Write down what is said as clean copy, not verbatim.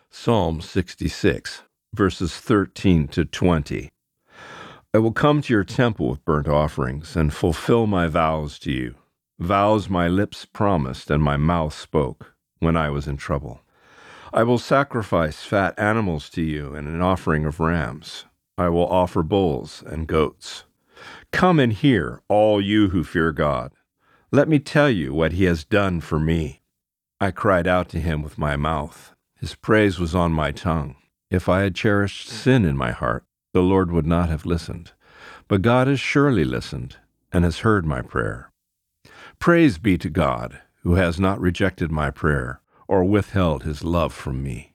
Psalm 66, verses 13 to 20. I will come to your temple with burnt offerings and fulfill my vows to you, vows my lips promised and my mouth spoke when I was in trouble. I will sacrifice fat animals to you and an offering of rams. I will offer bulls and goats. Come and hear, all you who fear God. Let me tell you what he has done for me. I cried out to him with my mouth. His praise was on my tongue. If I had cherished sin in my heart, the Lord would not have listened. But God has surely listened and has heard my prayer. Praise be to God, who has not rejected my prayer or withheld his love from me.